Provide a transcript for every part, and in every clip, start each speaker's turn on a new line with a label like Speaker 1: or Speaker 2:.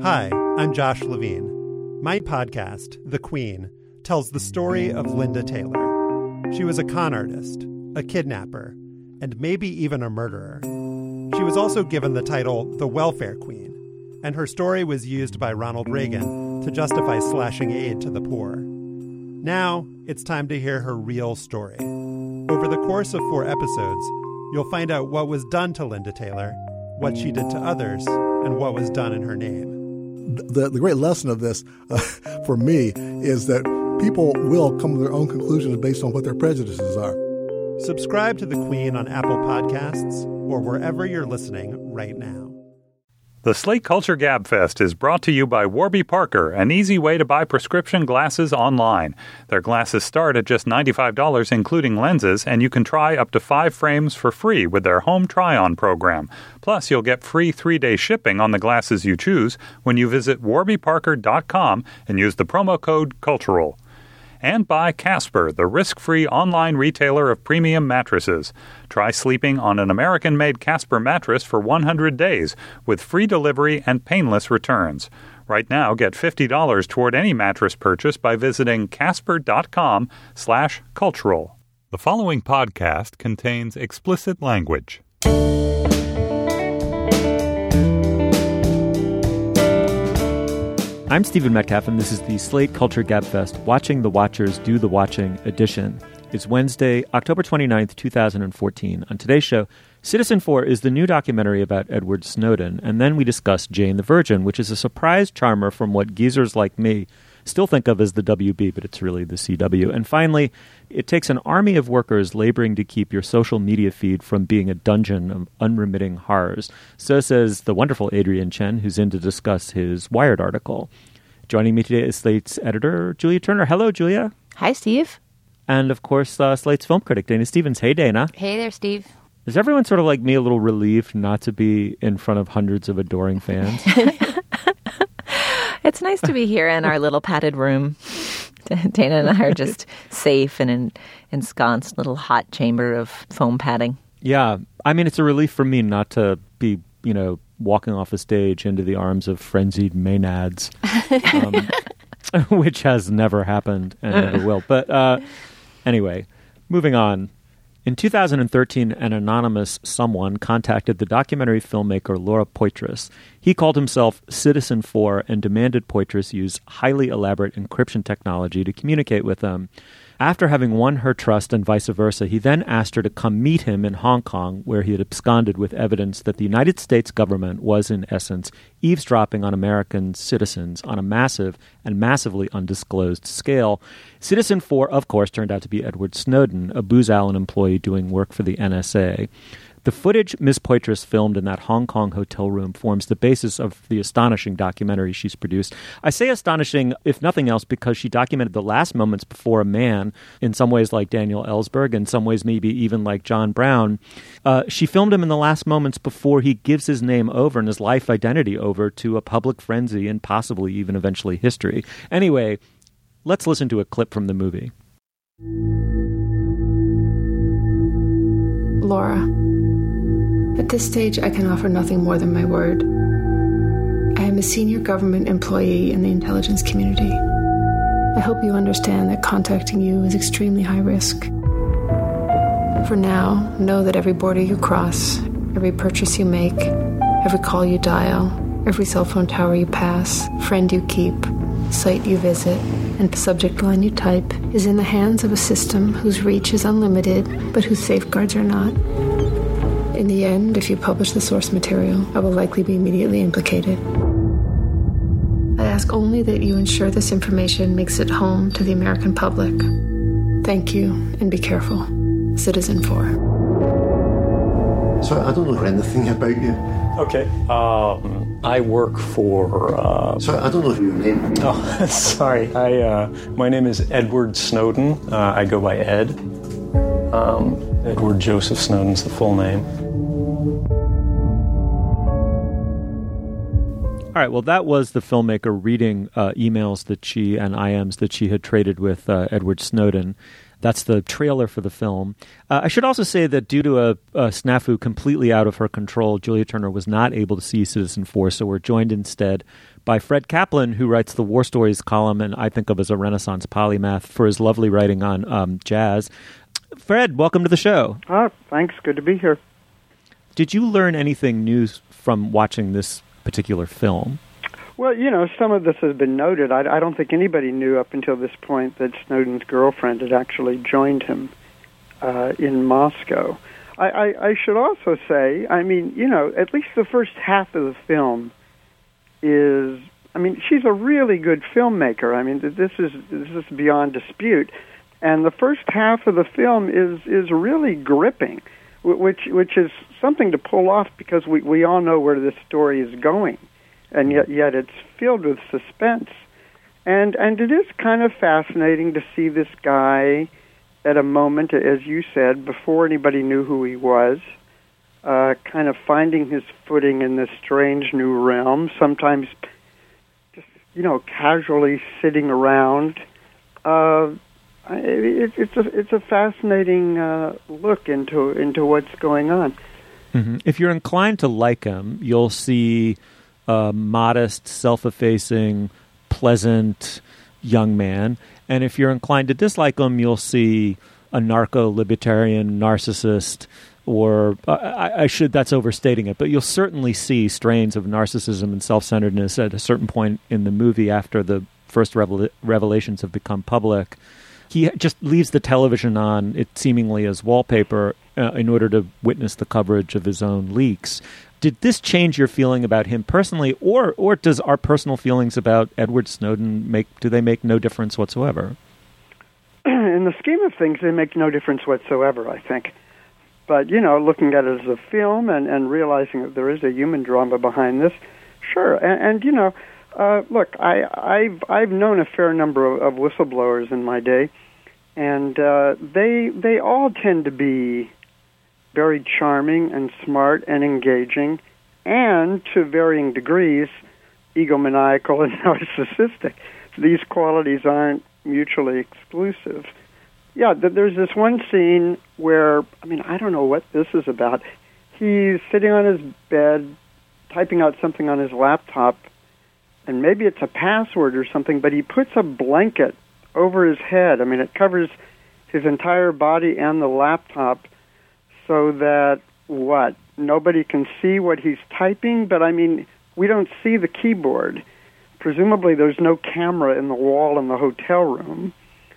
Speaker 1: Hi, I'm Josh Levine. My podcast, The Queen, tells the story of Linda Taylor. She was a con artist, a kidnapper, and maybe even a murderer. She was also given the title the Welfare Queen, and her story was used by Ronald Reagan to justify slashing aid to the poor. Now, it's time to hear her real story. Over the course of 4 episodes, you'll find out what was done to Linda Taylor, what she did to others, and what was done in her name.
Speaker 2: The great lesson of this, for me, is that people will come to their own conclusions based on what their prejudices are.
Speaker 1: Subscribe to The Queen on Apple Podcasts or wherever you're listening right now.
Speaker 3: The Slate Culture Gabfest is brought to you by Warby Parker, an easy way to buy prescription glasses online. Their glasses start at just $95, including lenses, and you can try up to 5 frames for free with their home try-on program. Plus, you'll get free 3-day shipping on the glasses you choose when you visit warbyparker.com and use the promo code CULTURAL. And by Casper, the risk-free online retailer of premium mattresses. Try sleeping on an American-made Casper mattress for 100 days with free delivery and painless returns. Right now, get $50 toward any mattress purchase by visiting casper.com/cultural. The following podcast contains explicit language.
Speaker 4: I'm Stephen Metcalf, and this is the Slate Culture Gabfest Watching the Watchers Do the Watching edition. It's Wednesday, October 29th, 2014. On today's show, Citizenfour is the new documentary about Edward Snowden, and then we discuss Jane the Virgin, which is a surprise charmer from what geezers like me still think of as the WB, but it's really the CW. And finally, it takes an army of workers laboring to keep your social media feed from being a dungeon of unremitting horrors. So says the wonderful Adrian Chen, who's in to discuss his Wired article. Joining me today is Slate's editor, Julia Turner. Hello, Julia.
Speaker 5: Hi, Steve.
Speaker 4: And, of course, Slate's film critic, Dana Stevens. Hey, Dana.
Speaker 5: Hey there, Steve.
Speaker 4: Is everyone sort of like me a little relieved not to be in front of hundreds of adoring fans?
Speaker 5: It's nice to be here in our little padded room. Dana and I are just safe and ensconced little hot chamber of foam padding.
Speaker 4: Yeah. I mean, it's a relief for me not to be, walking off a stage into the arms of frenzied maenads, which has never happened and never will. But anyway, moving on. In 2013, an anonymous someone contacted the documentary filmmaker Laura Poitras. He called himself Citizenfour and demanded Poitras use highly elaborate encryption technology to communicate with them. After having won her trust and vice versa, he then asked her to come meet him in Hong Kong, where he had absconded with evidence that the United States government was, in essence, eavesdropping on American citizens on a massive and massively undisclosed scale. Citizenfour, of course, turned out to be Edward Snowden, a Booz Allen employee doing work for the NSA. The footage Ms. Poitras filmed in that Hong Kong hotel room forms the basis of the astonishing documentary she's produced. I say astonishing, if nothing else, because she documented the last moments before a man, in some ways like Daniel Ellsberg, in some ways maybe even like John Brown. She filmed him in the last moments before he gives his name over and his life identity over to a public frenzy and possibly even eventually history. Anyway, let's listen to a clip from the movie.
Speaker 6: Laura, at this stage, I can offer nothing more than my word. I am a senior government employee in the intelligence community. I hope you understand that contacting you is extremely high risk. For now, know that every border you cross, every purchase you make, every call you dial, every cell phone tower you pass, friend you keep, site you visit, and subject line you type is in the hands of a system whose reach is unlimited, but whose safeguards are not. In the end, if you publish the source material, I will likely be immediately implicated. I ask only that you ensure this information makes it home to the American public. Thank you, and be careful. Citizenfour.
Speaker 7: Sorry, I don't know anything about you.
Speaker 8: Okay. I work for...
Speaker 7: Sorry, I don't know your name.
Speaker 8: Oh, sorry. My name is Edward Snowden. I go by Ed. Edward Joseph Snowden's the full name.
Speaker 4: All right, well, that was the filmmaker reading emails that she and IMs that she had traded with Edward Snowden. That's the trailer for the film. I should also say that due to a snafu completely out of her control, Julia Turner was not able to see Citizenfour, so we're joined instead by Fred Kaplan, who writes the War Stories column and I think of as a Renaissance polymath for his lovely writing on jazz. Fred, welcome to the show.
Speaker 9: Thanks. Good to be here.
Speaker 4: Did you learn anything new from watching this particular film?
Speaker 9: Well, some of this has been noted. I don't think anybody knew up until this point that Snowden's girlfriend had actually joined him in Moscow. I should also say, at least the first half of the film is, she's a really good filmmaker. This is beyond dispute. And the first half of the film is really gripping, which is something to pull off because we all know where this story is going. And yet it's filled with suspense. And it is kind of fascinating to see this guy at a moment, as you said, before anybody knew who he was, kind of finding his footing in this strange new realm, sometimes just, casually sitting around. It's a fascinating look into what's going on.
Speaker 4: Mm-hmm. If you're inclined to like him, you'll see a modest, self-effacing, pleasant young man. And if you're inclined to dislike him, you'll see a narco-libertarian narcissist, or that's overstating it, but you'll certainly see strains of narcissism and self-centeredness at a certain point in the movie after the first revelations have become public. He just leaves the television on, it seemingly as wallpaper, in order to witness the coverage of his own leaks. Did this change your feeling about him personally, or does our personal feelings about Edward Snowden make no difference whatsoever?
Speaker 9: In the scheme of things, they make no difference whatsoever, I think. But, looking at it as a film and realizing that there is a human drama behind this, sure. And look, I've known a fair number of whistleblowers in my day, and they all tend to be very charming and smart and engaging, and to varying degrees, egomaniacal and narcissistic. These qualities aren't mutually exclusive. Yeah, there's this one scene where, I don't know what this is about. He's sitting on his bed, typing out something on his laptop, and maybe it's a password or something, but he puts a blanket over his head. It covers his entire body and the laptop so that, nobody can see what he's typing, but we don't see the keyboard. Presumably there's no camera in the wall in the hotel room.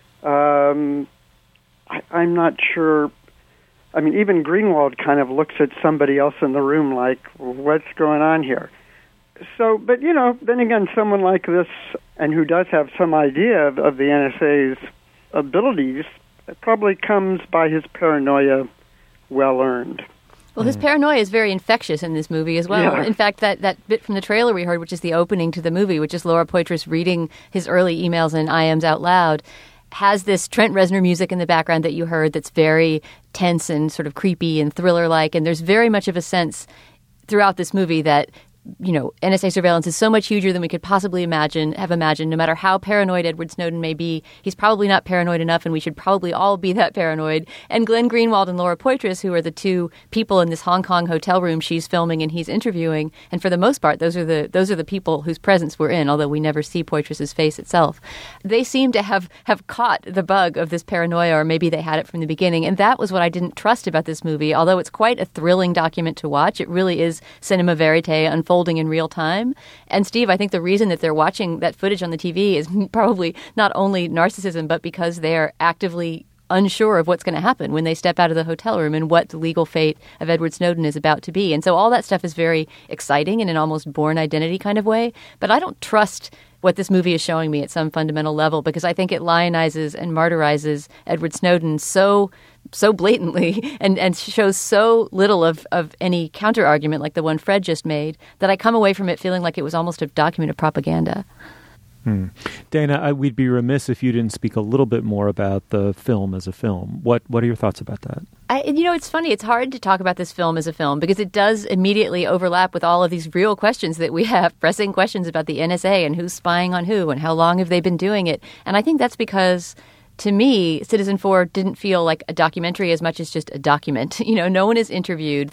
Speaker 9: I'm not sure. Even Greenwald kind of looks at somebody else in the room like, what's going on here? So, but, then again, someone like this, and who does have some idea of the NSA's abilities, it probably comes by his paranoia well-earned.
Speaker 10: Well, his paranoia is very infectious in this movie as well. Yeah. In fact, that bit from the trailer we heard, which is the opening to the movie, which is Laura Poitras reading his early emails and IMs out loud, has this Trent Reznor music in the background that you heard that's very tense and sort of creepy and thriller-like. And there's very much of a sense throughout this movie that NSA surveillance is so much huger than we could possibly have imagined. No matter how paranoid Edward Snowden may be, he's probably not paranoid enough, and we should probably all be that paranoid. And Glenn Greenwald and Laura Poitras, who are the two people in this Hong Kong hotel room she's filming and he's interviewing, and for the most part, those are the people whose presence we're in, although we never see Poitras' face itself. They seem to have caught the bug of this paranoia, or maybe they had it from the beginning, and that was what I didn't trust about this movie. Although it's quite a thrilling document to watch, it really is cinema verite unfolding in real time. And Steve, I think the reason that they're watching that footage on the TV is probably not only narcissism, but because they're actively unsure of what's going to happen when they step out of the hotel room and what the legal fate of Edward Snowden is about to be. And so all that stuff is very exciting in an almost Bourne Identity kind of way. But I don't trust what this movie is showing me at some fundamental level, because I think it lionizes and martyrizes Edward Snowden so blatantly and shows so little of any counter-argument like the one Fred just made, that I come away from it feeling like it was almost a document of propaganda.
Speaker 4: Dana, we'd be remiss if you didn't speak a little bit more about the film as a film. What are your thoughts about that?
Speaker 10: It's funny. It's hard to talk about this film as a film because it does immediately overlap with all of these real questions that we have, pressing questions about the NSA and who's spying on who and how long have they been doing it. And I think that's because to me, Citizen 4 didn't feel like a documentary as much as just a document. No one is interviewed.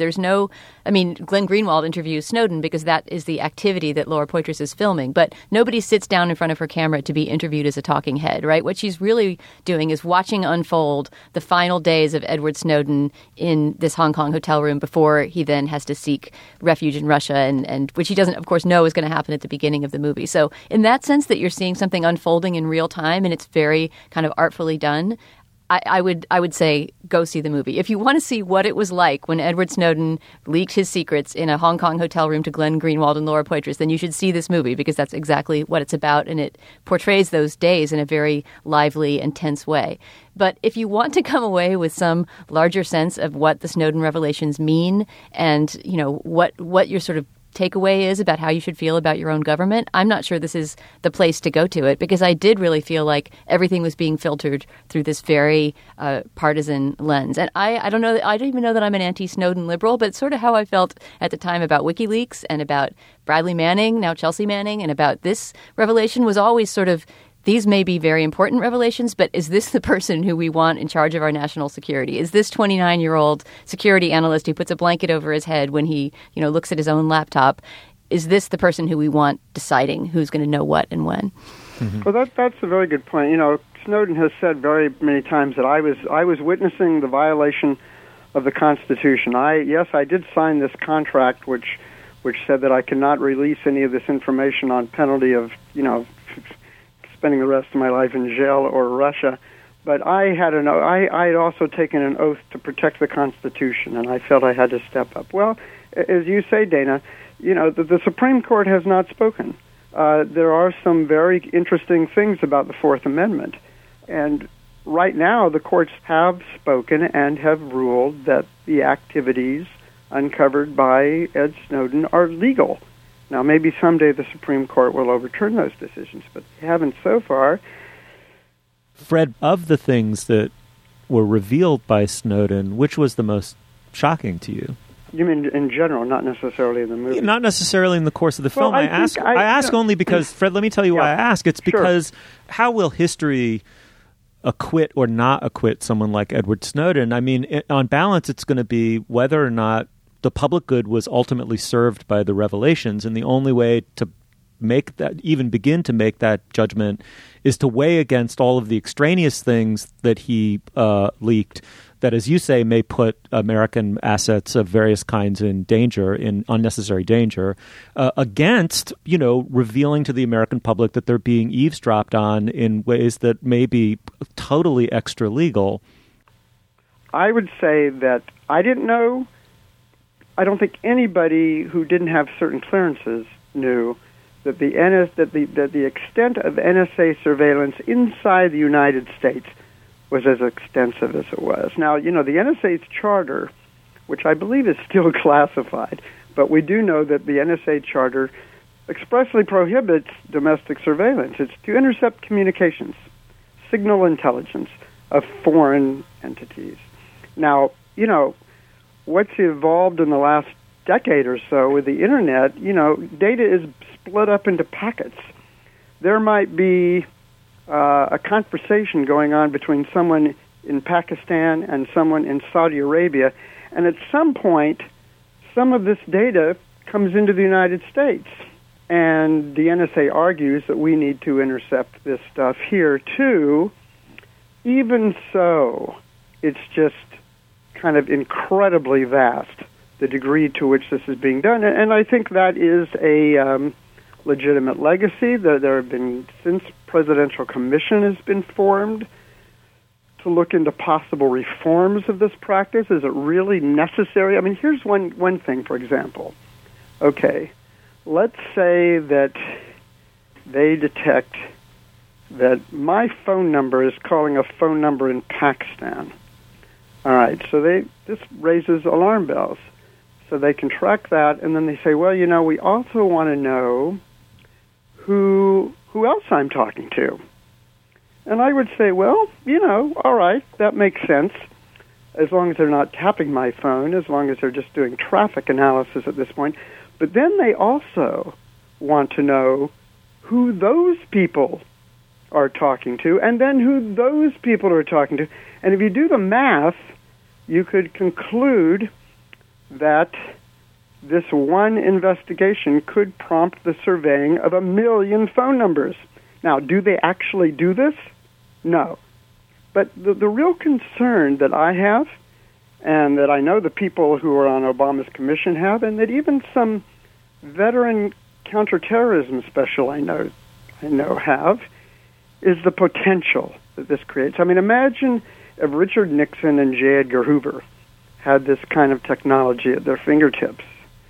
Speaker 10: Glenn Greenwald interviews Snowden because that is the activity that Laura Poitras is filming. But nobody sits down in front of her camera to be interviewed as a talking head, right? What she's really doing is watching unfold the final days of Edward Snowden in this Hong Kong hotel room before he then has to seek refuge in Russia, and which he doesn't, of course, know is going to happen at the beginning of the movie. So in that sense that you're seeing something unfolding in real time and it's very kind of artfully done, I would say go see the movie. If you want to see what it was like when Edward Snowden leaked his secrets in a Hong Kong hotel room to Glenn Greenwald and Laura Poitras, then you should see this movie because that's exactly what it's about, and it portrays those days in a very lively and tense way. But if you want to come away with some larger sense of what the Snowden revelations mean and, what your sort of takeaway is about how you should feel about your own government, I'm not sure this is the place to go to it, because I did really feel like everything was being filtered through this very partisan lens. And I don't even know that I'm an anti-Snowden liberal, but it's sort of how I felt at the time about WikiLeaks and about Bradley Manning, now Chelsea Manning, and about this revelation was always sort of, these may be very important revelations, but is this the person who we want in charge of our national security? Is this 29-year-old security analyst who puts a blanket over his head when he, looks at his own laptop? Is this the person who we want deciding who's going to know what and when?
Speaker 9: Mm-hmm. Well, that's a very good point. Snowden has said very many times that I was witnessing the violation of the Constitution. I did sign this contract, which said that I cannot release any of this information on penalty of, spending the rest of my life in jail or Russia. But I had also taken an oath to protect the Constitution, and I felt I had to step up. Well, as you say, Dana, the Supreme Court has not spoken. There are some very interesting things about the Fourth Amendment. And right now, the courts have spoken and have ruled that the activities uncovered by Ed Snowden are legal. Now, maybe someday the Supreme Court will overturn those decisions, but they haven't so far.
Speaker 4: Fred, of the things that were revealed by Snowden, which was the most shocking to you?
Speaker 9: You mean in general, not necessarily in the movie?
Speaker 4: Not necessarily in the course of the film. I ask only because, Fred, let me tell you why I ask. It's because how will history acquit or not acquit someone like Edward Snowden? I mean, on balance, it's going to be whether or not the public good was ultimately served by the revelations, and the only way to make that, even begin to make that judgment, is to weigh against all of the extraneous things that he leaked that, as you say, may put American assets of various kinds in danger, in unnecessary danger, against, revealing to the American public that they're being eavesdropped on in ways that may be totally extra legal.
Speaker 9: I would say that I didn't know. I don't think anybody who didn't have certain clearances knew that the extent of NSA surveillance inside the United States was as extensive as it was. Now, the NSA's charter, which I believe is still classified, but we do know that the NSA charter expressly prohibits domestic surveillance. It's to intercept communications, signal intelligence of foreign entities. Now, what's evolved in the last decade or so with the Internet, data is split up into packets. There might be a conversation going on between someone in Pakistan and someone in Saudi Arabia, and at some point, some of this data comes into the United States. And the NSA argues that we need to intercept this stuff here, too. Even so, it's just kind of incredibly vast, the degree to which this is being done. And I think that is a legitimate legacy. There have been, since Presidential Commission has been formed, to look into possible reforms of this practice. Is it really necessary? I mean, here's one thing, for example. Okay, let's say that they detect that my phone number is calling a phone number in Pakistan. All right, so this raises alarm bells. So they can track that, and then they say, well, we also want to know who else I'm talking to. And I would say, well, all right, that makes sense, as long as they're not tapping my phone, as long as they're just doing traffic analysis at this point. But then they also want to know who those people are talking to, and then who those people are talking to. And if you do the math, you could conclude that this one investigation could prompt the surveying of 1 million phone numbers. Now, do they actually do this? No. But the real concern that I have, and that I know the people who are on Obama's commission have, and that even some veteran counterterrorism special I know have, is the potential that this creates. I mean, imagine if Richard Nixon and J. Edgar Hoover had this kind of technology at their fingertips.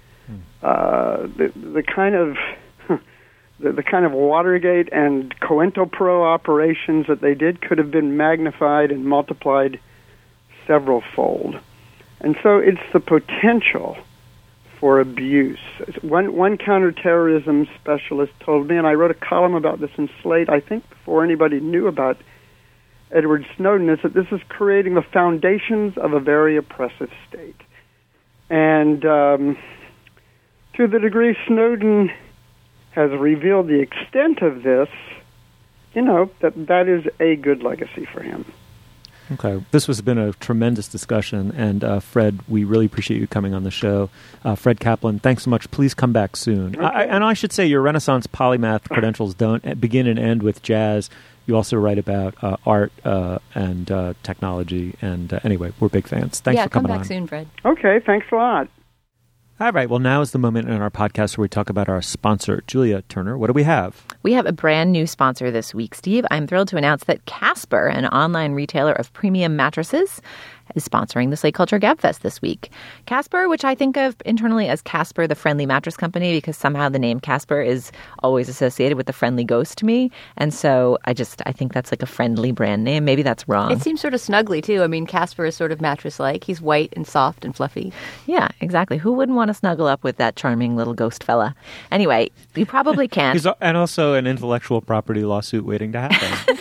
Speaker 9: The kind of the kind of Watergate and COINTELPRO operations that they did could have been magnified and multiplied several-fold. And so it's the potential for abuse. One counterterrorism specialist told me, and I wrote a column about this in Slate, I think before anybody knew about Edward Snowden, is that this is creating the foundations of a very oppressive state. And to the degree Snowden has revealed the extent of this, that is a good legacy for him.
Speaker 4: Okay. This has been a tremendous discussion, and Fred, we really appreciate you coming on the show. Fred Kaplan, thanks so much. Please come back soon. Okay. And I should say your Renaissance polymath credentials don't begin and end with jazz. You also write about art and technology, and anyway, we're big fans. Thanks for coming on.
Speaker 10: Yeah, come back soon, Fred.
Speaker 9: Okay, thanks a lot.
Speaker 4: All right. Well, now is the moment in our podcast where we talk about our sponsor, Julia Turner. What do we have?
Speaker 5: We have a brand new sponsor this week, Steve. I'm thrilled to announce that Casper, an online retailer of premium mattresses, is sponsoring the Slate Culture Gabfest this week. Casper, which I think of internally as Casper, the friendly mattress company, because somehow the name Casper is always associated with the friendly ghost to me. And so I think that's like a friendly brand name. Maybe that's wrong.
Speaker 10: It seems sort of snuggly, too. I mean, Casper is sort of mattress-like. He's white and soft and fluffy.
Speaker 5: Yeah, exactly. Who wouldn't want to snuggle up with that charming little ghost fella? Anyway, you probably can't.
Speaker 4: And also an intellectual property lawsuit waiting to happen.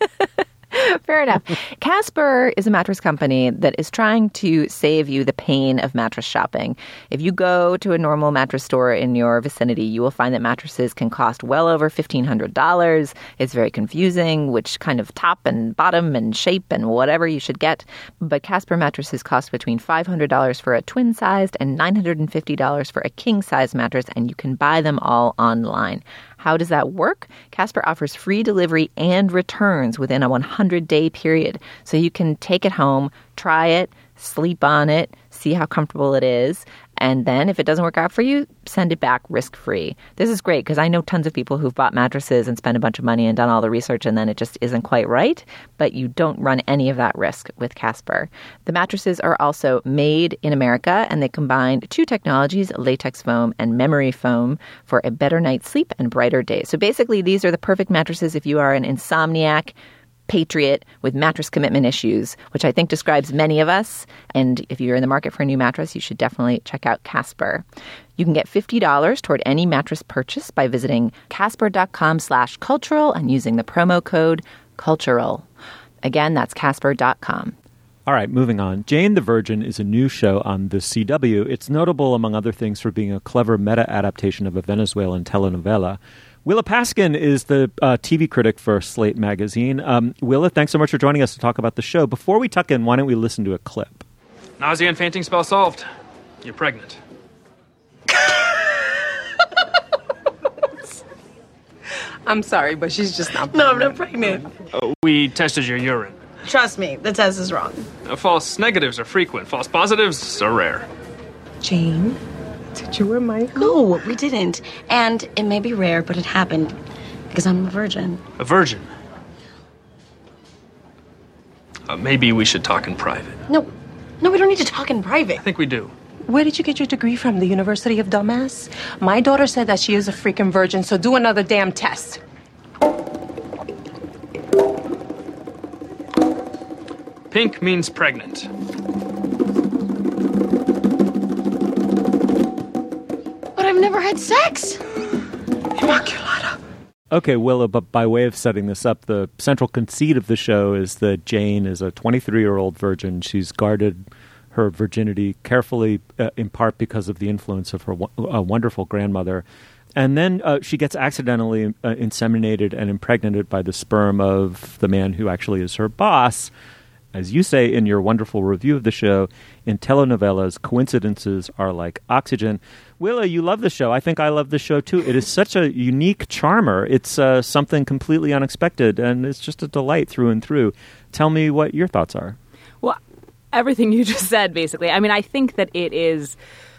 Speaker 5: Fair enough. Casper is a mattress company that is trying to save you the pain of mattress shopping. If you go to a normal mattress store in your vicinity, you will find that mattresses can cost well over $1,500. It's very confusing which kind of top and bottom and shape and whatever you should get. But Casper mattresses cost between $500 for a twin-sized and $950 for a king-size mattress, and you can buy them all online. How does that work? Casper offers free delivery and returns within a 100-day period. So you can take it home, try it, sleep on it, see how comfortable it is, and then if it doesn't work out for you, send it back risk-free. This is great because I know tons of people who've bought mattresses and spent a bunch of money and done all the research and then it just isn't quite right, but you don't run any of that risk with Casper. The mattresses are also made in America, and they combine two technologies, latex foam and memory foam, for a better night's sleep and brighter days. So basically, these are the perfect mattresses if you are an insomniac patriot with mattress commitment issues, which I think describes many of us. And if you're in the market for a new mattress, you should definitely check out Casper. You can get $50 toward any mattress purchase by visiting casper.com/cultural and using the promo code cultural. Again, that's casper.com.
Speaker 4: All right, moving on. Jane the Virgin is a new show on the CW. It's notable, among other things, for being a clever meta-adaptation of a Venezuelan telenovela. Willa Paskin is the TV critic for Slate magazine. Willa, thanks so much for joining us to talk about the show. Before we tuck in, why don't we listen to a clip?
Speaker 11: Nausea and fainting spell solved. You're pregnant.
Speaker 12: I'm sorry, but she's just not pregnant.
Speaker 11: No, I'm not pregnant. We tested your urine.
Speaker 12: Trust me, the test is wrong.
Speaker 11: False negatives are frequent. False positives are rare.
Speaker 12: Jane, did you and Michael?
Speaker 13: No, we didn't. And it may be rare, but it happened because I'm a virgin.
Speaker 11: A virgin? Maybe we should talk in private.
Speaker 13: No, we don't need to talk in private.
Speaker 11: I think we do.
Speaker 12: Where did you get your degree from? The University of Dumbass? My daughter said that she is a freaking virgin, so do another damn test.
Speaker 11: Pink means pregnant.
Speaker 13: But I've never had sex.
Speaker 12: Immaculata.
Speaker 4: Okay, Willa, but by way of setting this up, the central conceit of the show is that Jane is a 23-year-old virgin. She's guarded her virginity carefully, in part because of the influence of her wonderful grandmother. And then she gets accidentally inseminated and impregnated by the sperm of the man who actually is her boss. As you say in your wonderful review of the show, in telenovelas, coincidences are like oxygen. Willa, you love the show. I think I love the show, too. It is such a unique charmer. It's something completely unexpected, and it's just a delight through and through. Tell me what your thoughts are.
Speaker 14: Well, everything you just said, basically. I mean, I think that it is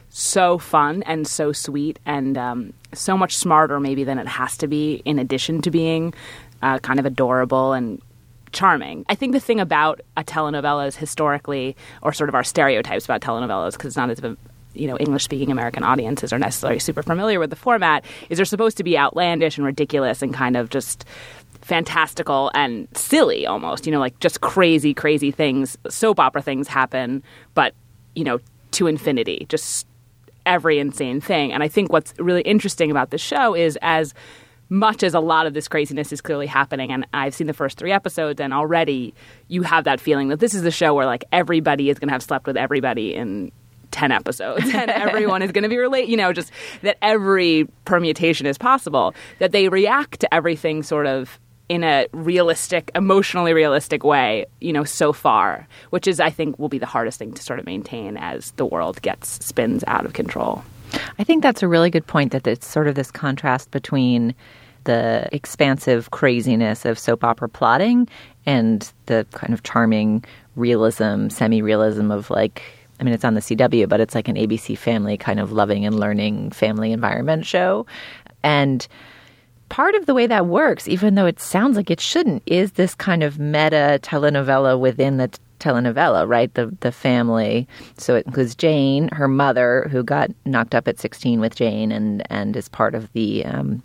Speaker 14: so fun and so sweet and so much smarter maybe than it has to be, in addition to being kind of adorable and charming. I think the thing about a telenovela is historically, or sort of our stereotypes about telenovelas, because it's not as if English-speaking American audiences are necessarily super familiar with the format, is they're supposed to be outlandish and ridiculous and kind of just fantastical and silly almost, like just crazy, crazy things. Soap opera things happen, but, to infinity, just every insane thing. And I think what's really interesting about this show is as much as a lot of this craziness is clearly happening, and I've seen the first 3 episodes, and already you have that feeling that this is a show where, like, everybody is going to have slept with everybody in 10 episodes, and everyone is going to be related, just that every permutation is possible, that they react to everything sort of in a realistic, emotionally realistic way, so far, which is, I think, will be the hardest thing to sort of maintain as the world spins out of control.
Speaker 5: I think that's a really good point, that it's sort of this contrast between the expansive craziness of soap opera plotting and the kind of charming realism, semi-realism of it's on the CW, but it's like an ABC Family kind of loving and learning family environment show. And part of the way that works, even though it sounds like it shouldn't, is this kind of meta telenovela within the telenovela, right? The family. So it includes Jane, her mother, who got knocked up at 16 with Jane and is part of the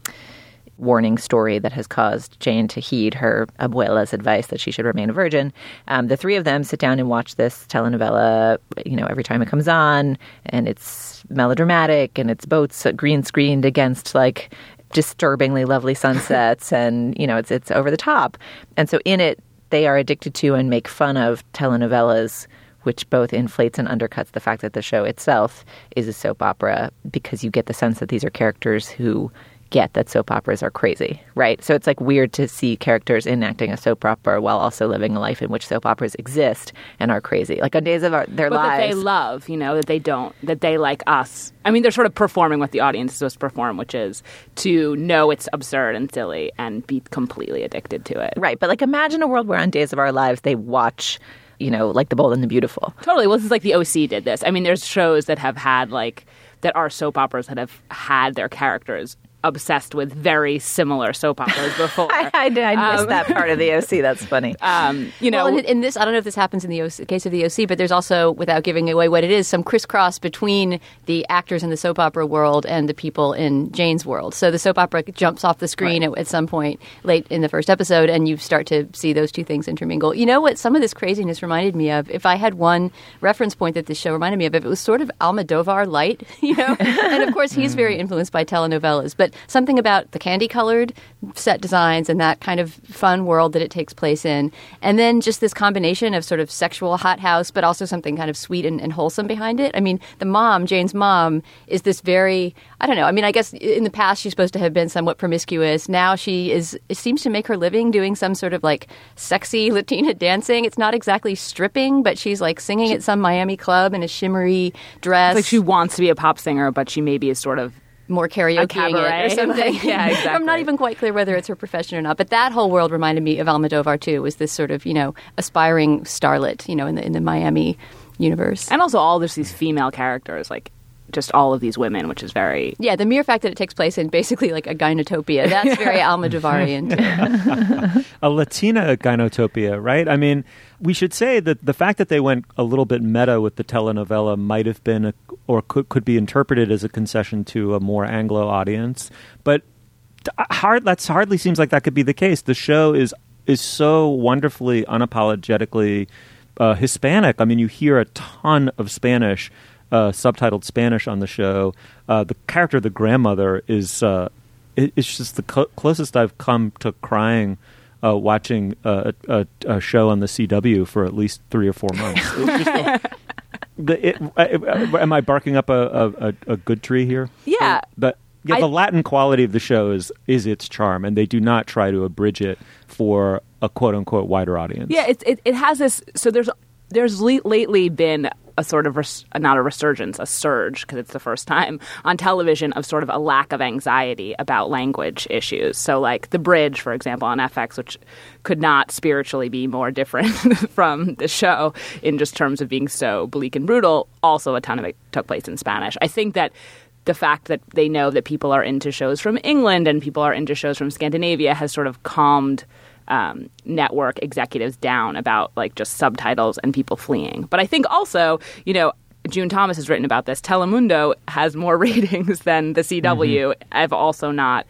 Speaker 5: warning story that has caused Jane to heed her abuela's advice that she should remain a virgin. The 3 of them sit down and watch this telenovela, every time it comes on, and it's melodramatic, and it's boats green screened against disturbingly lovely sunsets, and it's over the top. And so in it, they are addicted to and make fun of telenovelas, which both inflates and undercuts the fact that the show itself is a soap opera, because you get the sense that these are characters who get that soap operas are crazy, right? So it's weird to see characters enacting a soap opera while also living a life in which soap operas exist and are crazy. On days of their lives.
Speaker 14: But that they love, that they don't, that they like us. I mean, they're sort of performing what the audience is supposed to perform, which is to know it's absurd and silly and be completely addicted to it.
Speaker 5: Right. But imagine a world where on Days of Our Lives they watch, The Bold and the Beautiful.
Speaker 14: Totally. Well, this is the OC did this. I mean, there's shows that have had that are soap operas that have had their characters obsessed with very similar soap operas before.
Speaker 5: I missed that part of the OC. That's funny.
Speaker 10: Well, in this, I don't know if this happens in the case of the OC, but there's also, without giving away what it is, some crisscross between the actors in the soap opera world and the people in Jane's world. So the soap opera jumps off the screen at some point late in the first episode, and you start to see those two things intermingle. You know what some of this craziness reminded me of? If I had one reference point that this show reminded me of, it was sort of Almodovar light, And of course, he's very influenced by telenovelas, but something about the candy-colored set designs and that kind of fun world that it takes place in. And then just this combination of sort of sexual hothouse, but also something kind of sweet and wholesome behind it. I mean, the mom, Jane's mom, is this very, I don't know. I mean, I guess in the past she's supposed to have been somewhat promiscuous. Now it seems to make her living doing some sort of sexy Latina dancing. It's not exactly stripping, but she's singing at some Miami club in a shimmery dress.
Speaker 14: It's she wants to be a pop singer, but she maybe is sort of
Speaker 10: more karaoke or something.
Speaker 14: Yeah, exactly.
Speaker 10: I'm not even quite clear whether it's her profession or not. But that whole world reminded me of Almodovar too. Was this sort of aspiring starlet, in the Miami universe,
Speaker 14: and also all these female characters, just all of these women, which is very
Speaker 10: the mere fact that it takes place in basically a gynotopia. That's very Almodovarian too.
Speaker 4: A Latina gynotopia, right? I mean, we should say that the fact that they went a little bit meta with the telenovela might have been or could be interpreted as a concession to a more Anglo audience, but that hardly seems like that could be the case. The show is so wonderfully unapologetically Hispanic. I mean, you hear a ton of Spanish. Subtitled Spanish on the show. The character of the grandmother is it's just the closest I've come to crying watching a show on the CW for at least 3 or 4 months. Am I barking up a good tree here?
Speaker 14: Yeah.
Speaker 4: But Yeah, the Latin quality of the show is its charm, and they do not try to abridge it for a quote-unquote wider audience.
Speaker 14: Yeah, it has this... So there's lately been a sort of, not a resurgence, a surge, because it's the first time on television, of sort of a lack of anxiety about language issues. So like The Bridge, for example, on FX, which could not spiritually be more different from the show in just terms of being so bleak and brutal, also a ton of it took place in Spanish. I think that the fact that they know that people are into shows from England and people are into shows from Scandinavia has sort of calmed network executives down about like just subtitles and people fleeing. But I think also, June Thomas has written about this. Telemundo has more ratings than the CW. Mm-hmm. I've also not,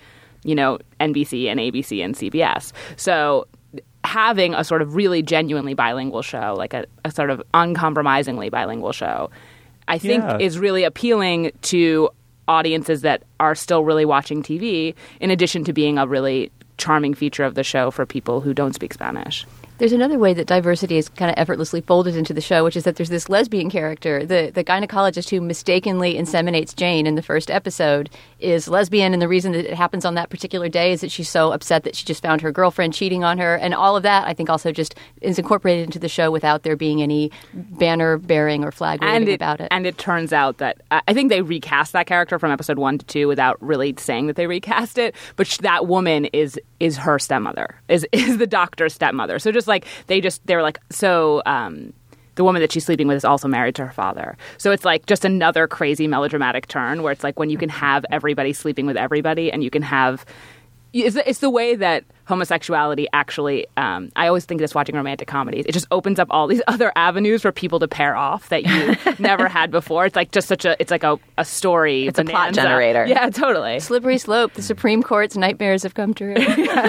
Speaker 14: NBC and ABC and CBS. So having a sort of really genuinely bilingual show, like a sort of uncompromisingly bilingual show, I think is really appealing to audiences that are still really watching TV, in addition to being a really charming feature of the show for people who don't speak Spanish.
Speaker 10: There's another way that diversity is kind of effortlessly folded into the show, which is that there's this lesbian character. The gynecologist who mistakenly inseminates Jane in the first episode is lesbian, and the reason that it happens on that particular day is that she's so upset that she just found her girlfriend cheating on her. And all of that, I think, also just is incorporated into the show without there being any banner bearing or flag waving about it.
Speaker 14: And it turns out that I think they recast that character from episode 1 to 2 without really saying that they recast it. But that woman is her stepmother, is the doctor's stepmother. So just like they were like, so the woman that she's sleeping with is also married to her father. So it's like just another crazy melodramatic turn where it's like when you can have everybody sleeping with everybody, and you can have it's the way that homosexuality actually, I always think this watching romantic comedies, it just opens up all these other avenues for people to pair off that you never had before. It's like just it's like a story.
Speaker 5: It's bonanza. A plot generator.
Speaker 14: Yeah, totally.
Speaker 10: Slippery slope. The Supreme Court's nightmares have come true.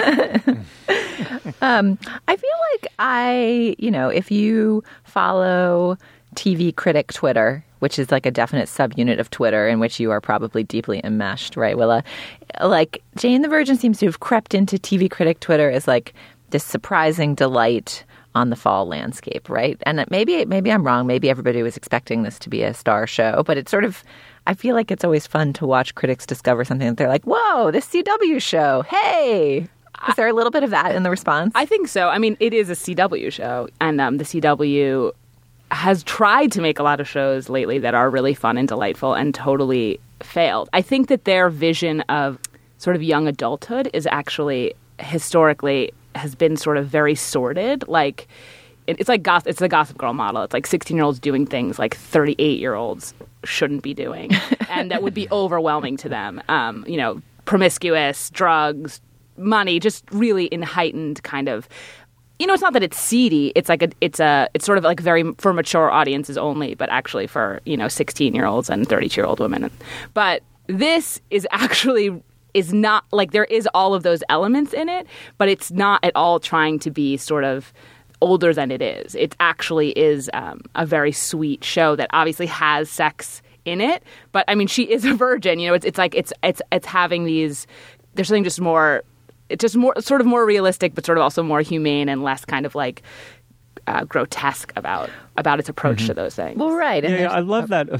Speaker 5: I feel like if you follow TV critic Twitter, which is like a definite subunit of Twitter in which you are probably deeply enmeshed, right, Willa? Like, Jane the Virgin seems to have crept into TV critic Twitter as like this surprising delight on the fall landscape, right? And maybe I'm wrong. Maybe everybody was expecting this to be a star show, but it's sort of, I feel like it's always fun to watch critics discover something that they're like, whoa, this CW show, hey! Is there a little bit of that in the response?
Speaker 14: I think so. I mean, it is a CW show, and the CW has tried to make a lot of shows lately that are really fun and delightful and totally failed. I think that their vision of sort of young adulthood is actually historically has been sort of very sordid. Like it's like it's the Gossip Girl model. It's like 16-year-olds doing things like 38-year-olds shouldn't be doing, and that would be overwhelming to them. Promiscuous, drugs, money, just really in heightened kind of. It's not that it's seedy. It's like it's sort of like very for mature audiences only, but actually for 16-year-olds and 32-year-old women. But this is not like there is all of those elements in it, but it's not at all trying to be sort of older than it is. It actually is a very sweet show that obviously has sex in it, but I mean she is a virgin. It's like it's having these. There's something just more. It's just more sort of more realistic, but sort of also more humane and less kind of like grotesque about its approach to those things.
Speaker 5: Well, right. And
Speaker 4: I love that.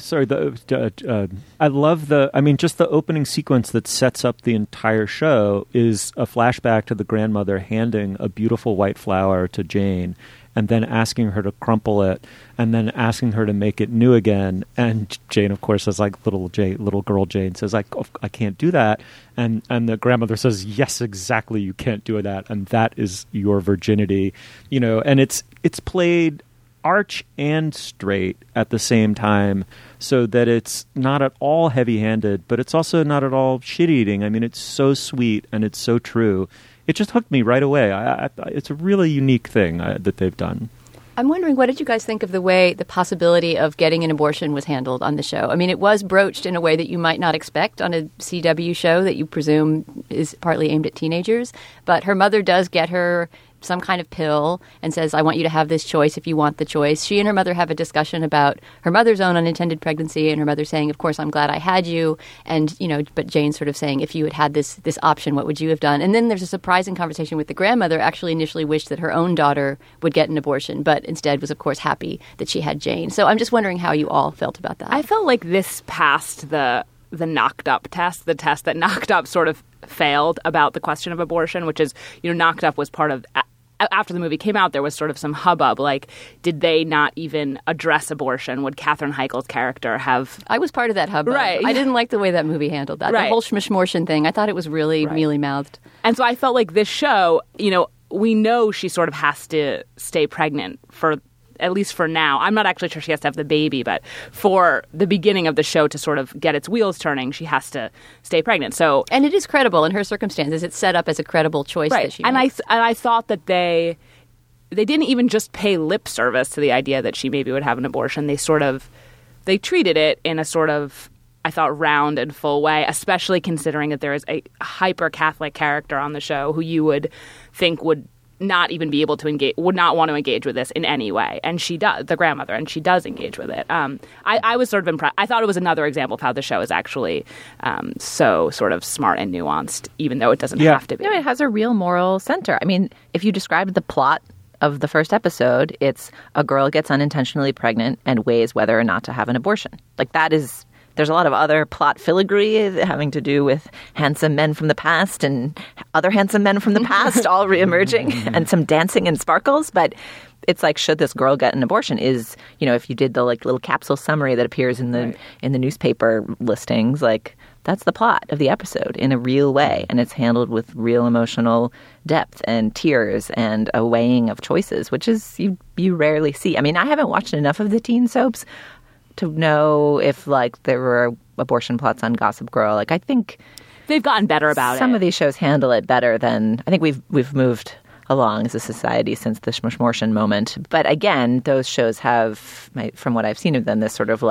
Speaker 4: I love just the opening sequence that sets up the entire show is a flashback to the grandmother handing a beautiful white flower to Jane and then asking her to crumple it and then asking her to make it new again. And Jane, of course, says, like, little girl Jane says, like, oh, I can't do that. And the grandmother says, yes, exactly, you can't do that. And that is your virginity. And it's played arch and straight at the same time so that it's not at all heavy-handed, but it's also not at all shit-eating. I mean, it's so sweet and it's so true. It just hooked me right away. It's a really unique thing that they've done.
Speaker 10: I'm wondering, what did you guys think of the way the possibility of getting an abortion was handled on the show? I mean, it was broached in a way that you might not expect on a CW show that you presume is partly aimed at teenagers. But her mother does get her some kind of pill and says, I want you to have this choice if you want the choice. She and her mother have a discussion about her mother's own unintended pregnancy, and her mother saying, of course, I'm glad I had you. And, but Jane sort of saying, if you had this option, what would you have done? And then there's a surprising conversation with the grandmother, actually initially wished that her own daughter would get an abortion, but instead was, of course, happy that she had Jane. So I'm just wondering how you all felt about that.
Speaker 14: I felt like this passed the the Knocked Up test, the test that Knocked Up sort of failed about the question of abortion, which is, Knocked Up was part of... After the movie came out, there was sort of some hubbub. Like, did they not even address abortion? Would Katherine Heigl character have...
Speaker 10: I was part of that hubbub.
Speaker 14: Right.
Speaker 10: I didn't like the way that movie handled that.
Speaker 14: Right.
Speaker 10: The whole schmishmortion thing. I thought it was really mealy-mouthed.
Speaker 14: And so I felt like this show, we know she sort of has to stay pregnant for... at least for now. I'm not actually sure she has to have the baby, but for the beginning of the show to sort of get its wheels turning, she has to stay pregnant. And
Speaker 10: it is credible in her circumstances. It's set up as a credible choice that she makes.
Speaker 14: And I thought that they didn't even just pay lip service to the idea that she maybe would have an abortion. They treated it in a sort of, I thought, round and full way, especially considering that there is a hyper-Catholic character on the show who you would think would not even be able to engage, would not want to engage with this in any way. And she does, the grandmother, and she does engage with it. I was sort of impressed. I thought it was another example of how the show is actually so sort of smart and nuanced, even though it doesn't have to be.
Speaker 5: It has a real moral center. I mean, if you described the plot of the first episode, it's a girl gets unintentionally pregnant and weighs whether or not to have an abortion. Like, that is... There's a lot of other plot filigree having to do with handsome men from the past and other handsome men from the past all reemerging and some dancing and sparkles. But it's like, should this girl get an abortion? Is, if you did the little capsule summary that appears in the newspaper listings, that's the plot of the episode in a real way. And it's handled with real emotional depth and tears and a weighing of choices, which is you rarely see. I mean, I haven't watched enough of the teen soaps to know if there were abortion plots on Gossip Girl. I think
Speaker 14: they've gotten better about it.
Speaker 5: Some of these shows handle it better than I think we've moved along as a society since the schmishmortion moment. But again, those shows have, from what I've seen of them, this sort of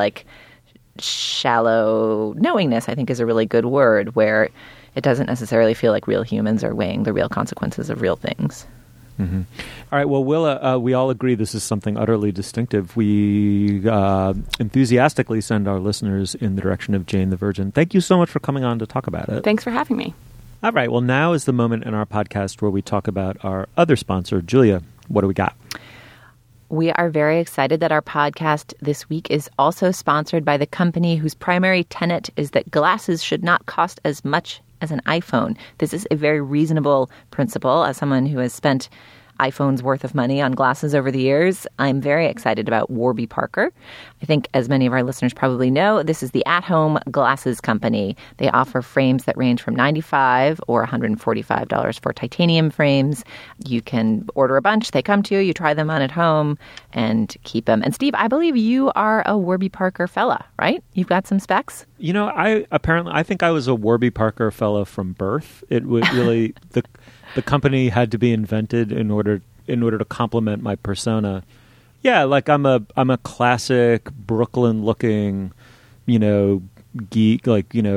Speaker 5: shallow knowingness, I think, is a really good word, where it doesn't necessarily feel like real humans are weighing the real consequences of real things.
Speaker 4: Mm-hmm. All right. Well, Willa, we all agree this is something utterly distinctive. We enthusiastically send our listeners in the direction of Jane the Virgin. Thank you so much for coming on to talk about it.
Speaker 14: Thanks for having me.
Speaker 4: All right. Well, now is the moment in our podcast where we talk about our other sponsor. Julia, what do we got?
Speaker 5: We are very excited that our podcast this week is also sponsored by the company whose primary tenet is that glasses should not cost as much as an iPhone. This is a very reasonable principle. As someone who has spent iPhone's worth of money on glasses over the years, I'm very excited about Warby Parker. I think, as many of our listeners probably know, this is the at-home glasses company. They offer frames that range from $95 or $145 for titanium frames. You can order a bunch. They come to you. You try them on at home and keep them. And Steve, I believe you are a Warby Parker fella, right? You've got some specs?
Speaker 4: I think I was a Warby Parker fella from birth. It was really the company had to be invented in order to complement my persona. Yeah, I'm a classic Brooklyn looking, geek,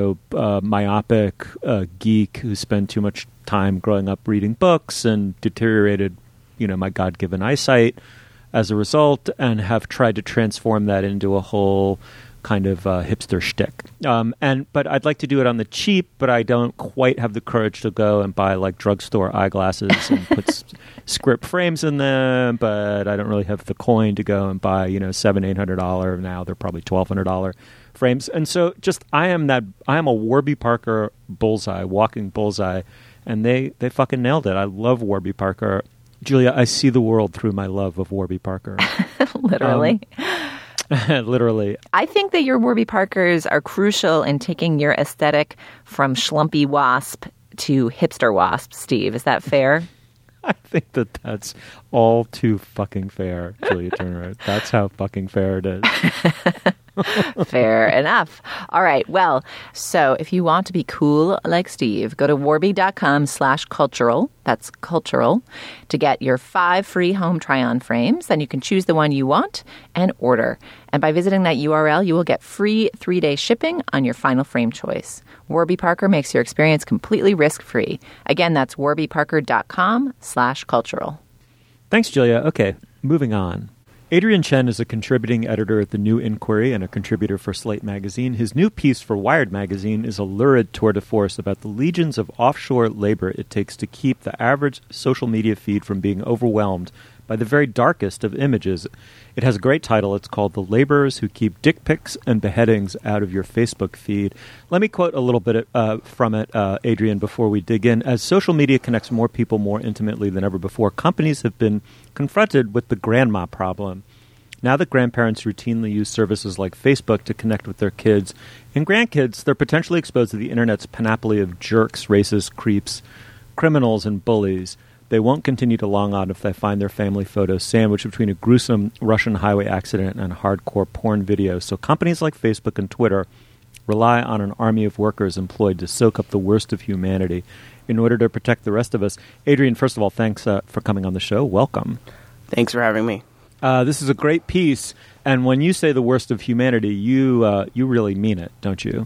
Speaker 4: myopic geek who spent too much time growing up reading books and deteriorated, my God-given eyesight as a result, and have tried to transform that into a whole kind of hipster shtick. But I'd like to do it on the cheap, but I don't quite have the courage to go and buy drugstore eyeglasses and put script frames in them, but I don't really have the coin to go and buy, $700-800. Now they're probably $1,200 frames. And so I am a Warby Parker bullseye, walking bullseye, and they fucking nailed it. I love Warby Parker. Julia, I see the world through my love of Warby Parker.
Speaker 5: Literally.
Speaker 4: Literally.
Speaker 5: I think that your Warby Parkers are crucial in taking your aesthetic from schlumpy wasp to hipster wasp, Steve. Is that fair?
Speaker 4: I think that's all too fucking fair, Julia Turner. That's how fucking fair it is.
Speaker 5: Fair enough. All right. Well, so if you want to be cool like Steve, go to warby.com/cultural. That's cultural to get your 5 free home try-on frames. Then you can choose the one you want and order. And by visiting that URL, you will get free 3-day shipping on your final frame choice. Warby Parker makes your experience completely risk-free. Again, that's warbyparker.com/cultural.
Speaker 4: Thanks, Julia. Okay, moving on. Adrian Chen is a contributing editor at The New Inquiry and a contributor for Slate Magazine. His new piece for Wired Magazine is a lurid tour de force about the legions of offshore labor it takes to keep the average social media feed from being overwhelmed by the very darkest of images. It has a great title. It's called The Laborers Who Keep Dick Pics and Beheadings Out of Your Facebook Feed. Let me quote a little bit from it, Adrian, before we dig in. As social media connects more people more intimately than ever before, companies have been confronted with the grandma problem. Now that grandparents routinely use services like Facebook to connect with their kids and grandkids, they're potentially exposed to the internet's panoply of jerks, racists, creeps, criminals, and bullies. They won't continue to log on if they find their family photos sandwiched between a gruesome Russian highway accident and hardcore porn videos. So companies like Facebook and Twitter rely on an army of workers employed to soak up the worst of humanity in order to protect the rest of us. Adrian, first of all, thanks for coming on the show. Welcome.
Speaker 15: Thanks for having me.
Speaker 4: This is a great piece, and when you say the worst of humanity, you really mean it, don't you?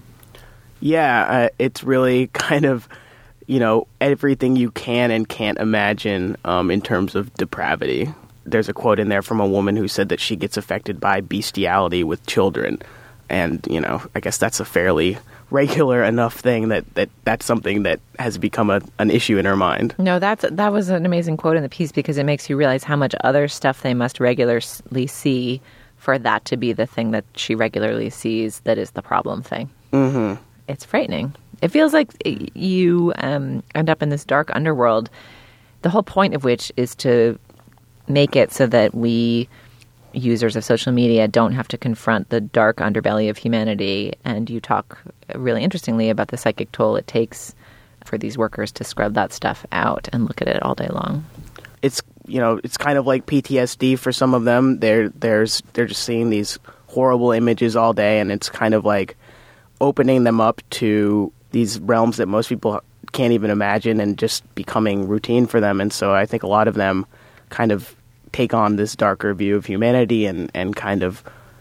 Speaker 15: Yeah, it's really kind of, everything you can and can't imagine in terms of depravity. There's a quote in there from a woman who said that she gets affected by bestiality with children, and, I guess that's a fairly regular enough thing that's something that has become an issue in her mind.
Speaker 5: No, that was an amazing quote in the piece because it makes you realize how much other stuff they must regularly see for that to be the thing that she regularly sees that is the problem thing.
Speaker 15: Mm-hmm.
Speaker 5: It's frightening. It feels like you end up in this dark underworld, the whole point of which is to make it so that we users of social media don't have to confront the dark underbelly of humanity. And you talk really interestingly about the psychic toll it takes for these workers to scrub that stuff out and look at it all day long.
Speaker 15: It's kind of like PTSD for some of them. They're just seeing these horrible images all day, and it's kind of like opening them up to these realms that most people can't even imagine and just becoming routine for them. And so I think a lot of them kind of take on this darker view of humanity and kind of,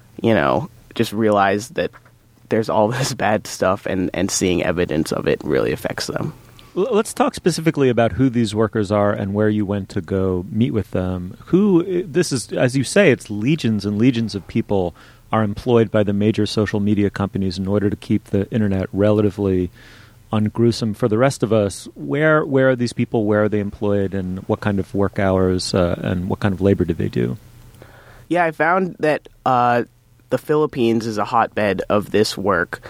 Speaker 15: just realize that there's all this bad stuff and seeing evidence of it really affects them.
Speaker 4: Let's talk specifically about who these workers are and where you went to go meet with them. This is, as you say, it's legions and legions of people are employed by the major social media companies in order to keep the internet relatively ungruesome for the rest of us. Where are these people? Where are they employed? And what kind of work hours and what kind of labor do they do?
Speaker 15: Yeah, I found that the Philippines is a hotbed of this work.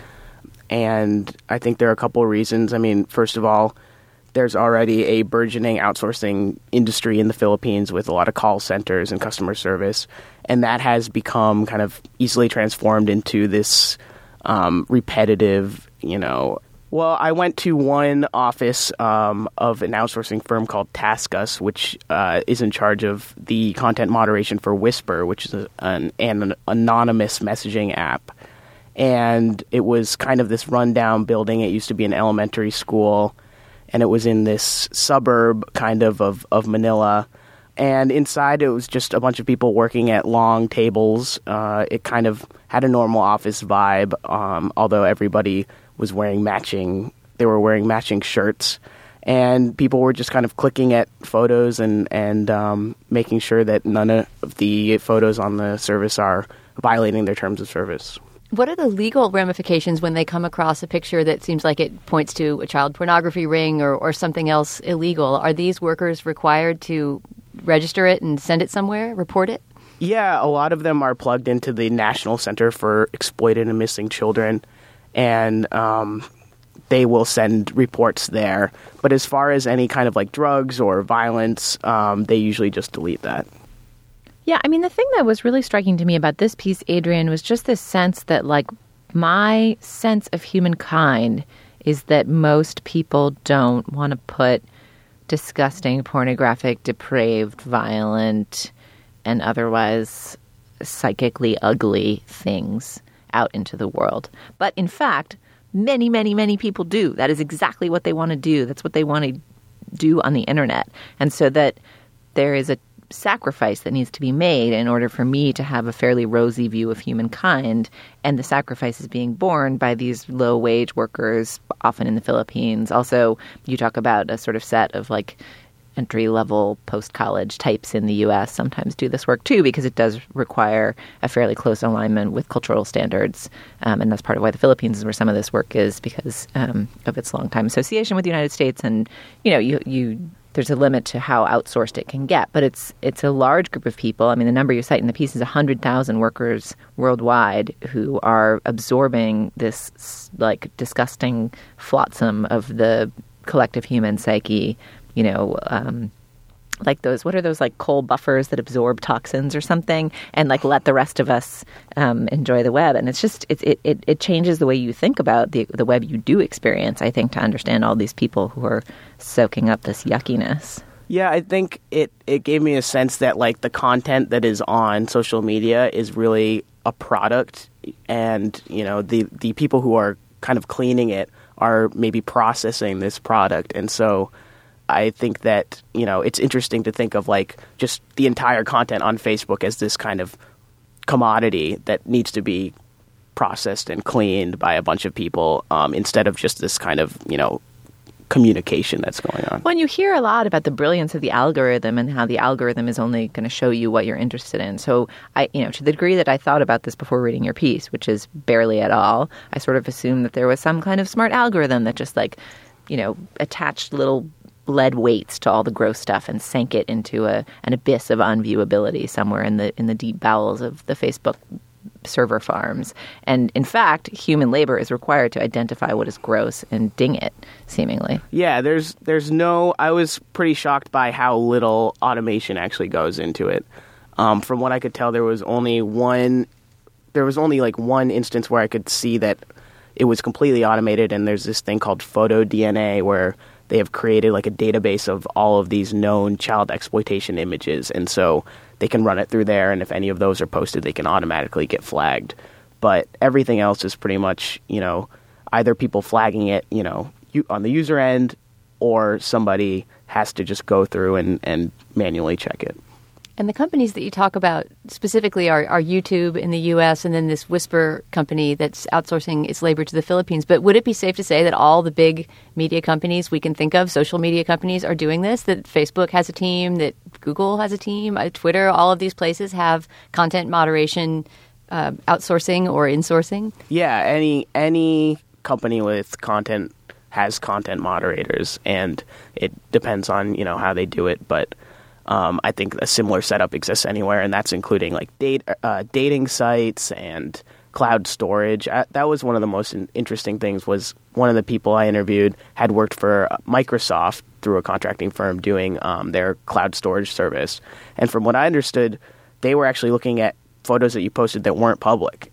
Speaker 15: And I think there are a couple of reasons. I mean, first of all, there's already a burgeoning outsourcing industry in the Philippines with a lot of call centers and customer service. And that has become kind of easily transformed into this repetitive, Well, I went to one office of an outsourcing firm called TaskUs, which is in charge of the content moderation for Whisper, which is an anonymous messaging app. And it was kind of this rundown building. It used to be an elementary school, and it was in this suburb kind of Manila. And inside, it was just a bunch of people working at long tables. It kind of had a normal office vibe, although everybody was wearing matching shirts, and people were just kind of clicking at photos and making sure that none of the photos on the service are violating their terms of service.
Speaker 10: What are the legal ramifications when they come across a picture that seems like it points to a child pornography ring or something else illegal? Are these workers required to register it and send it somewhere, report it?
Speaker 15: Yeah, a lot of them are plugged into the National Center for Exploited and Missing Children, and they will send reports there. But as far as any kind of like drugs or violence, they usually just delete that.
Speaker 5: Yeah, I mean, the thing that was really striking to me about this piece, Adrian, was just this sense that, like, my sense of humankind is that most people don't want to put disgusting, pornographic, depraved, violent, and otherwise psychically ugly things out into the world. But in fact, many, many, many people do. That is exactly what they want to do. That's what they want to do on the internet. And so that there is a sacrifice that needs to be made in order for me to have a fairly rosy view of humankind, and the sacrifice is being borne by these low-wage workers, often in the Philippines. Also, you talk about a sort of set of like entry-level post-college types in the U.S. sometimes do this work too, because it does require a fairly close alignment with cultural standards, and that's part of why the Philippines is where some of this work is, because of its long-time association with the United States. And you there's a limit to how outsourced it can get. But it's a large group of people. I mean, the number you cite in the piece is 100,000 workers worldwide who are absorbing this like disgusting flotsam of the collective human psyche, like those, what are those, like coal buffers that absorb toxins or something, and like let the rest of us enjoy the web. And it's just, it changes the way you think about the web you do experience, I think, to understand all these people who are soaking up this yuckiness.
Speaker 15: Yeah, I think it gave me a sense that like the content that is on social media is really a product, and the people who are kind of cleaning it are maybe processing this product. And so I think that, it's interesting to think of like just the entire content on Facebook as this kind of commodity that needs to be processed and cleaned by a bunch of people, instead of just this kind of, communication that's going on.
Speaker 5: Well, you hear a lot about the brilliance of the algorithm and how the algorithm is only going to show you what you're interested in. So to the degree that I thought about this before reading your piece, which is barely at all, I sort of assumed that there was some kind of smart algorithm that just attached little lead weights to all the gross stuff and sank it into an abyss of unviewability somewhere in the deep bowels of the Facebook server farms. And in fact, human labor is required to identify what is gross and ding it, seemingly.
Speaker 15: Yeah, I was pretty shocked by how little automation actually goes into it. From what I could tell, there was only one instance where I could see that it was completely automated, and there's this thing called PhotoDNA where they have created like a database of all of these known child exploitation images, and so they can run it through there, and if any of those are posted, they can automatically get flagged. But everything else is pretty much, either people flagging it, on the user end, or somebody has to just go through and manually check it.
Speaker 10: And the companies that you talk about specifically are YouTube in the U.S. and then this Whisper company that's outsourcing its labor to the Philippines. But would it be safe to say that all the big media companies we can think of, social media companies, are doing this? That Facebook has a team, that Google has a team, Twitter, all of these places have content moderation outsourcing or insourcing?
Speaker 15: Yeah, any company with content has content moderators, and it depends on, how they do it, but I think a similar setup exists anywhere, and that's including like dating sites and cloud storage. That was one of the most interesting things. Was one of the people I interviewed had worked for Microsoft through a contracting firm doing their cloud storage service, and from what I understood, they were actually looking at photos that you posted that weren't public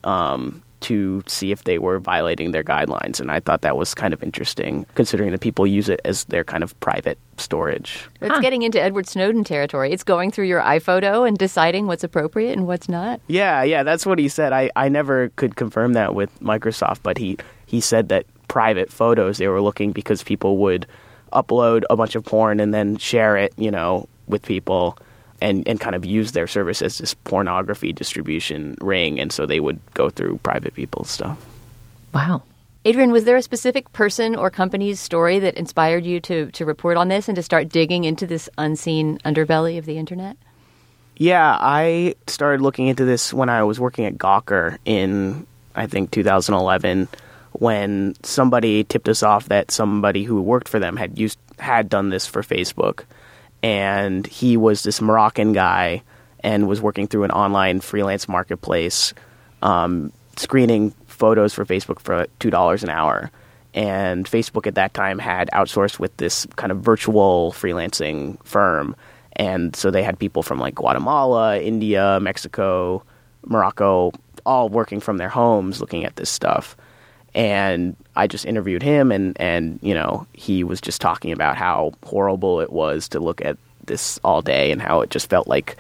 Speaker 15: to see if they were violating their guidelines. And I thought that was kind of interesting, considering that people use it as their kind of private storage.
Speaker 10: It's getting into Edward Snowden territory. It's going through your iPhoto and deciding what's appropriate and what's not.
Speaker 15: Yeah, that's what he said. I never could confirm that with Microsoft, but he said that private photos, they were looking because people would upload a bunch of porn and then share it, with people. And kind of use their service as this pornography distribution ring, and so they would go through private people's stuff.
Speaker 5: Wow.
Speaker 10: Adrian, was there a specific person or company's story that inspired you to report on this and to start digging into this unseen underbelly of the internet?
Speaker 15: Yeah, I started looking into this when I was working at Gawker in, I think, 2011, when somebody tipped us off that somebody who worked for them had done this for Facebook. And he was this Moroccan guy and was working through an online freelance marketplace, screening photos for Facebook for $2 an hour. And Facebook at that time had outsourced with this kind of virtual freelancing firm. And so they had people from like Guatemala, India, Mexico, Morocco, all working from their homes looking at this stuff. And I just interviewed him, and he was just talking about how horrible it was to look at this all day and how it just felt like,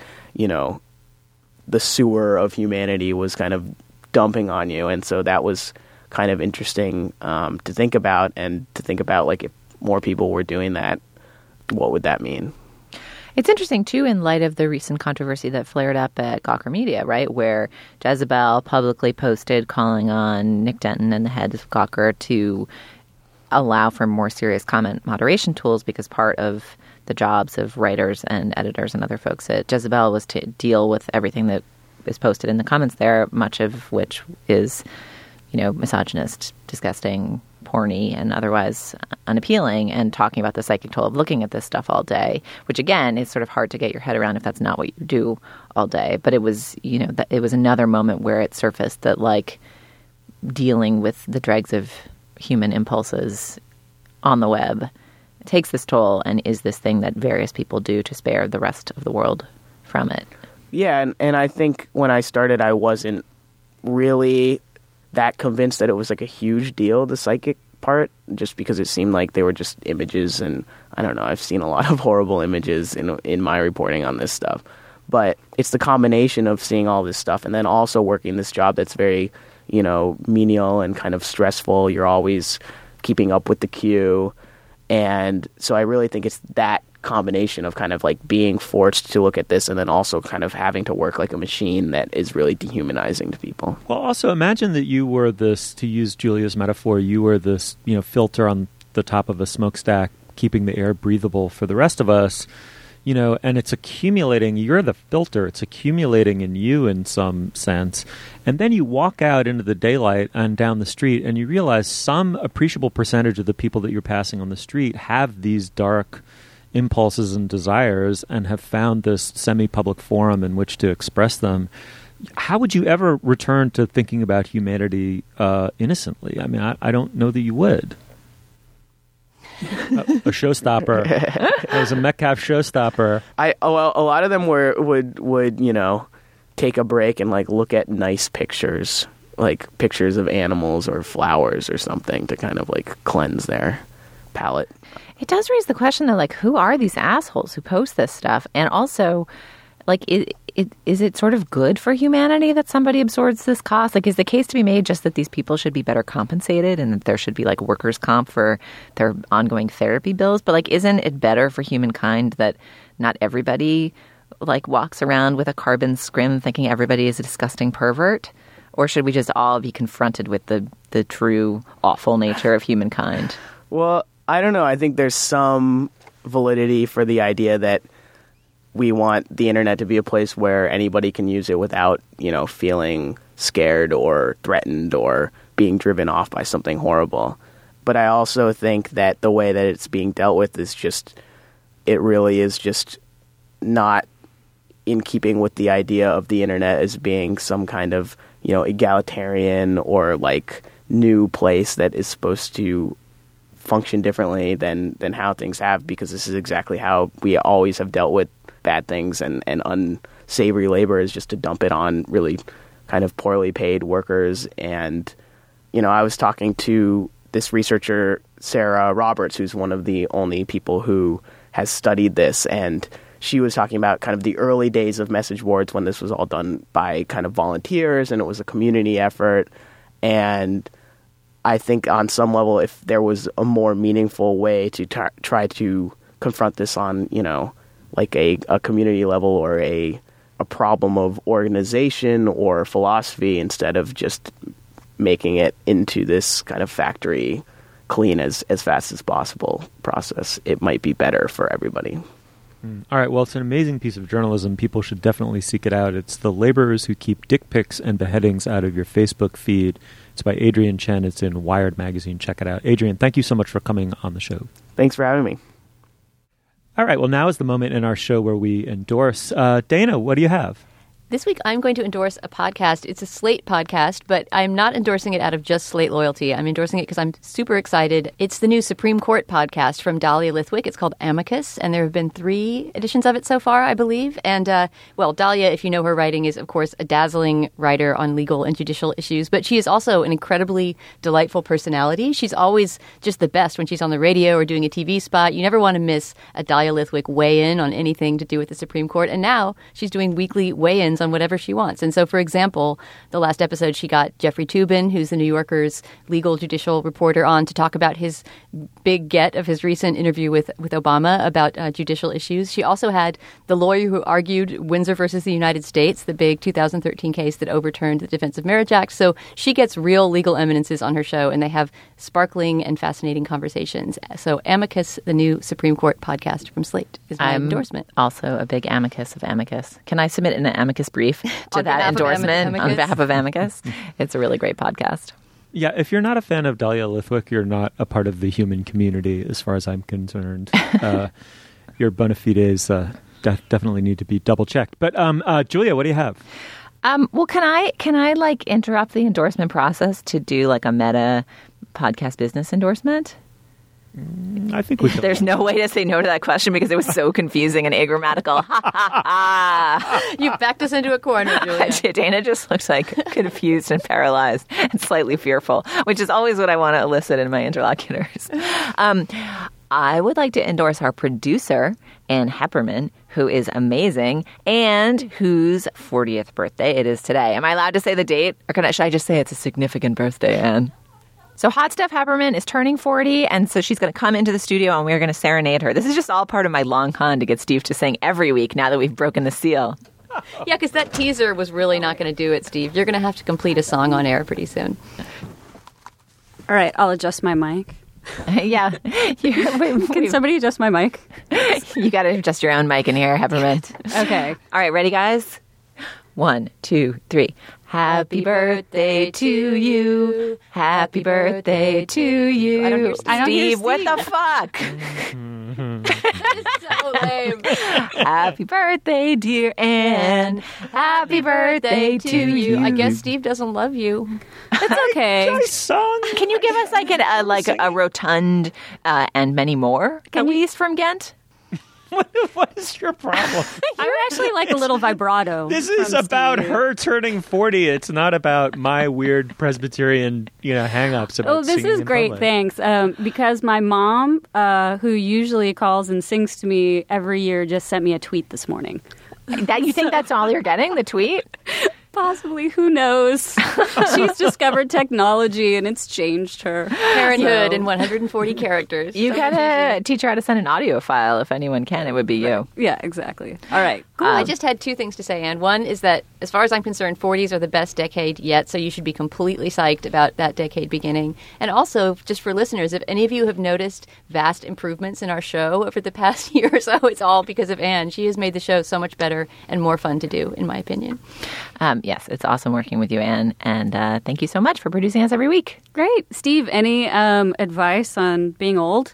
Speaker 15: the sewer of humanity was kind of dumping on you. And so that was kind of interesting to think about, and to think about, like, if more people were doing that, what would that mean?
Speaker 5: It's interesting, too, in light of the recent controversy that flared up at Gawker Media, right, where Jezebel publicly posted calling on Nick Denton and the head of Gawker to allow for more serious comment moderation tools, because part of the jobs of writers and editors and other folks at Jezebel was to deal with everything that is posted in the comments there, much of which is, misogynist, disgusting, porny and otherwise unappealing, and talking about the psychic toll of looking at this stuff all day, which again is sort of hard to get your head around if that's not what you do all day. But it was, it was another moment where it surfaced that like dealing with the dregs of human impulses on the web takes this toll and is this thing that various people do to spare the rest of the world from it.
Speaker 15: Yeah, and I think when I started, I wasn't really that convinced that it was like a huge deal, the psychic part, just because it seemed like they were just images, and I don't know, I've seen a lot of horrible images in my reporting on this stuff. But it's the combination of seeing all this stuff and then also working this job that's very, menial and kind of stressful. You're always keeping up with the queue. And so I really think it's that combination of kind of like being forced to look at this and then also kind of having to work like a machine that is really dehumanizing to people.
Speaker 4: Well, also imagine that you were this, to use Julia's metaphor, you were this, filter on the top of a smokestack, keeping the air breathable for the rest of us, and it's accumulating. You're the filter. It's accumulating in you in some sense. And then you walk out into the daylight and down the street and you realize some appreciable percentage of the people that you're passing on the street have these dark impulses and desires and have found this semi-public forum in which to express them. How would you ever return to thinking about humanity innocently? I mean, I don't know that you would. A showstopper. It was a Metcalf showstopper.
Speaker 15: A lot of them would take a break and like look at nice pictures, like pictures of animals or flowers or something to kind of like cleanse their palate.
Speaker 5: It does raise the question, though, like, who are these assholes who post this stuff? And also, like, is it sort of good for humanity that somebody absorbs this cost? Like, is the case to be made just that these people should be better compensated and that there should be, like, workers' comp for their ongoing therapy bills? But, like, isn't it better for humankind that not everybody, like, walks around with a carbon scrim thinking everybody is a disgusting pervert? Or should we just all be confronted with the true awful nature of humankind?
Speaker 15: Well, I don't know. I think there's some validity for the idea that we want the internet to be a place where anybody can use it without, feeling scared or threatened or being driven off by something horrible. But I also think that the way that it's being dealt with is it really is just not in keeping with the idea of the internet as being some kind of, egalitarian or like new place that is supposed to function differently than how things have, because this is exactly how we always have dealt with bad things and unsavory labor, is just to dump it on really kind of poorly paid workers. And, I was talking to this researcher, Sarah Roberts, who's one of the only people who has studied this, and she was talking about kind of the early days of message boards when this was all done by kind of volunteers and it was a community effort. And I think on some level, if there was a more meaningful way to try to confront this on, like a community level or a problem of organization or philosophy, instead of just making it into this kind of factory clean as fast as possible process, it might be better for everybody.
Speaker 4: All right, well, it's an amazing piece of journalism. People should definitely seek it out. It's The Laborers Who Keep Dick Pics and Beheadings Out of Your Facebook Feed. It's by Adrian Chen. It's in Wired Magazine. Check it out. Adrian, thank you so much for coming on the show.
Speaker 15: Thanks for having me.
Speaker 4: All right, well, now is the moment in our show where we endorse. Dana, what do you have?
Speaker 10: This week, I'm going to endorse a podcast. It's a Slate podcast, but I'm not endorsing it out of just Slate loyalty. I'm endorsing it because I'm super excited. It's the new Supreme Court podcast from Dahlia Lithwick. It's called Amicus, and there have been 3 editions of it so far, I believe. And, Dahlia, if you know her writing, is, of course, a dazzling writer on legal and judicial issues, but she is also an incredibly delightful personality. She's always just the best when she's on the radio or doing a TV spot. You never want to miss a Dahlia Lithwick weigh-in on anything to do with the Supreme Court. And now she's doing weekly weigh-ins on whatever she wants. And so, for example, the last episode, she got Jeffrey Toobin, who's the New Yorker's legal judicial reporter, on to talk about his big get of his recent interview with Obama about judicial issues. She also had the lawyer who argued Windsor versus the United States, the big 2013 case that overturned the Defense of Marriage Act. So she gets real legal eminences on her show, and they have sparkling and fascinating conversations. So Amicus, the new Supreme Court podcast from Slate, is my endorsement.
Speaker 5: Also a big amicus of Amicus. Can I submit an amicus brief to that endorsement on behalf of Amicus? It's a really great podcast.
Speaker 4: Yeah, if you're not a fan of Dahlia Lithwick, you're not a part of the human community, as far as I'm concerned. Your bona fides definitely need to be double checked. But Julia, what do you have?
Speaker 5: Well, can I like interrupt the endorsement process to do like a meta podcast business endorsement?
Speaker 4: I think we can.
Speaker 5: There's no way to say no to that question because it was so confusing and agrammatical.
Speaker 10: You backed us into a corner, Julia.
Speaker 5: Dana just looks like confused and paralyzed and slightly fearful, which is always what I want to elicit in my interlocutors. I would like to endorse our producer, Ann Hepperman, who is amazing and whose 40th birthday it is today. Am I allowed to say the date? Or should I just say it's a significant birthday, Ann? So Hot Stuff Hepperman is turning 40, and so she's going to come into the studio and we're going to serenade her. This is just all part of my long con to get Steve to sing every week now that we've broken the seal.
Speaker 10: Yeah, because that teaser was really not going to do it, Steve. You're going to have to complete a song on air pretty soon.
Speaker 16: All right, I'll adjust my mic.
Speaker 5: Yeah.
Speaker 16: Can somebody adjust my mic?
Speaker 5: You got to adjust your own mic in here, Hepperman.
Speaker 16: Okay.
Speaker 5: All right, ready, guys? 1, 2, 3. Happy birthday to you. Happy birthday to you.
Speaker 10: I don't hear Steve.
Speaker 5: I don't hear Steve. What the fuck?
Speaker 10: That is so lame.
Speaker 5: Happy birthday, dear Anne. Happy birthday to you.
Speaker 10: I guess Steve doesn't love you.
Speaker 16: It's okay.
Speaker 5: Can you give us like a rotund and many more, at least from Ghent?
Speaker 4: What is your problem?
Speaker 16: I would actually like a little vibrato.
Speaker 4: This is about her turning 40. It's not about my weird Presbyterian, hang-ups about
Speaker 16: this
Speaker 4: singing
Speaker 16: is
Speaker 4: in
Speaker 16: great.
Speaker 4: public.
Speaker 16: Thanks. Because my mom, who usually calls and sings to me every year, just sent me a tweet this morning.
Speaker 5: That you think that's all you're getting? The tweet?
Speaker 16: Possibly. Who knows? She's discovered technology and it's changed her.
Speaker 10: Parenthood in 140 characters.
Speaker 5: You gotta teach her how to send an audio file. If anyone can, it would be you.
Speaker 16: Yeah, exactly. All right.
Speaker 10: Cool. I just had two things to say, Anne. One is that, as far as I'm concerned, 40s are the best decade yet, so you should be completely psyched about that decade beginning. And also, just for listeners, if any of you have noticed vast improvements in our show over the past year or so, it's all because of Anne. She has made the show so much better and more fun to do, in my opinion.
Speaker 5: Yes, it's awesome working with you, Anne, and thank you so much for producing us every week.
Speaker 16: Great. Steve, any advice on being old?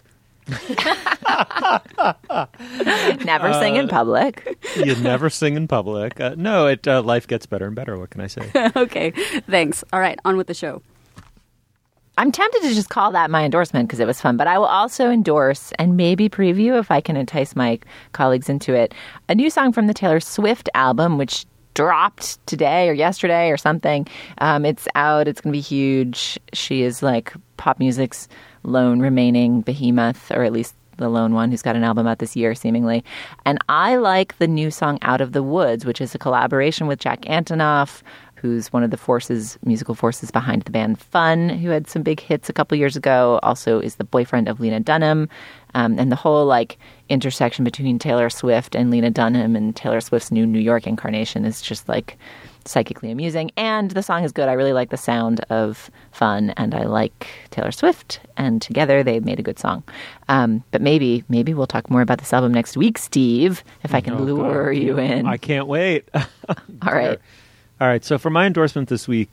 Speaker 5: Never sing in public.
Speaker 4: You never sing in public. No, life gets better and better. What can I say?
Speaker 16: Okay, thanks. All right, on with the show.
Speaker 5: I'm tempted to just call that my endorsement because it was fun, but I will also endorse and maybe preview, if I can entice my colleagues into it, a new song from the Taylor Swift album, which dropped today or yesterday or something. It's out. It's going to be huge. She is like pop music's lone remaining behemoth, or at least the lone one who's got an album out this year, seemingly. And I like the new song Out of the Woods, which is a collaboration with Jack Antonoff, who's one of the musical forces behind the band Fun, who had some big hits a couple years ago, also is the boyfriend of Lena Dunham. And the whole intersection between Taylor Swift and Lena Dunham and Taylor Swift's new New York incarnation is just psychically amusing. And the song is good. I really like the sound of Fun, and I like Taylor Swift, and together they made a good song. But maybe we'll talk more about this album next week, Steve, if I can lure you in.
Speaker 4: I can't wait.
Speaker 5: All right.
Speaker 4: All right, so for my endorsement this week,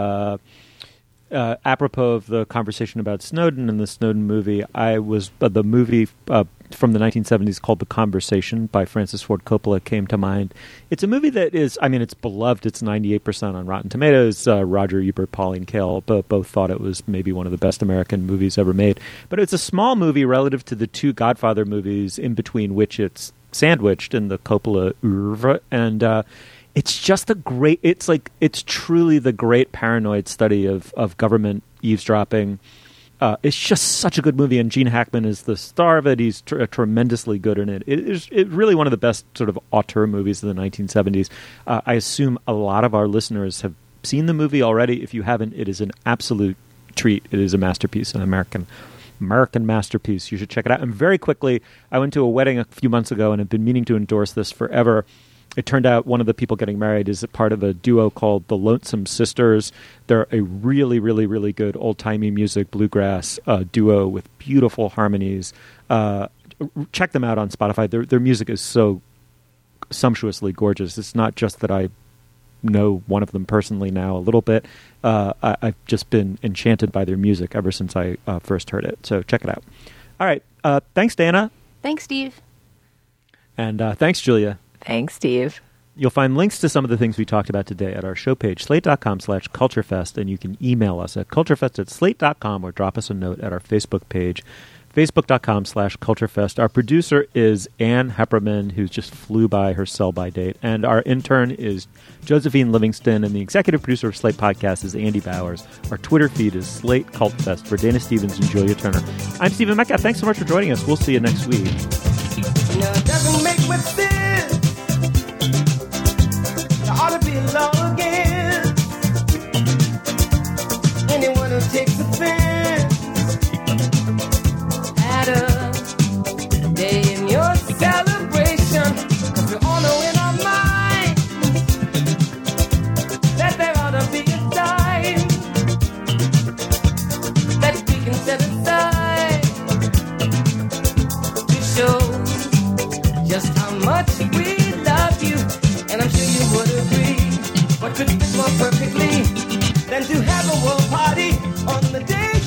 Speaker 4: apropos of the conversation about Snowden and the Snowden movie, the movie from the 1970s called The Conversation by Francis Ford Coppola came to mind. It's a movie that is, it's beloved. It's 98% on Rotten Tomatoes. Roger Ebert, Pauline Kael both thought it was maybe one of the best American movies ever made. But it's a small movie relative to the two Godfather movies, in between which it's sandwiched in the Coppola oeuvre. And it's just it's truly the great paranoid study of government eavesdropping. It's just such a good movie, and Gene Hackman is the star of it. He's tremendously good in it. It's really one of the best sort of auteur movies of the 1970s. I assume a lot of our listeners have seen the movie already. If you haven't, it is an absolute treat. It is a masterpiece, an American masterpiece. You should check it out. And very quickly, I went to a wedding a few months ago and have been meaning to endorse this forever. It turned out one of the people getting married is a part of a duo called the Lonesome Sisters. They're a really, really, really good old-timey music bluegrass duo with beautiful harmonies. Check them out on Spotify. Their music is so sumptuously gorgeous. It's not just that I know one of them personally now a little bit. I've just been enchanted by their music ever since I first heard it. So check it out. All right. Thanks, Dana.
Speaker 10: Thanks, Steve.
Speaker 4: And thanks, Julia.
Speaker 5: Thanks, Steve.
Speaker 4: You'll find links to some of the things we talked about today at our show page, slate.com/culturefest, and you can email us at culturefest@slate.com or drop us a note at our Facebook page, facebook.com/culturefest. Our producer is Ann Hepperman, who just flew by her sell-by date, and our intern is Josephine Livingston, and the executive producer of Slate Podcast is Andy Bowers. Our Twitter feed is Slate Cult Fest. For Dana Stevens and Julia Turner, I'm Stephen Metcalf. Thanks so much for joining us. We'll see you next week.
Speaker 17: No, it doesn't make much sense. There ought to be a law again. Anyone who takes offense at a day in your celebration, 'cause we all know in our minds that there ought to be a time that we can set aside to show just how much we love you, and I'm sure you would agree. What could fit more perfectly than to have a world party on the day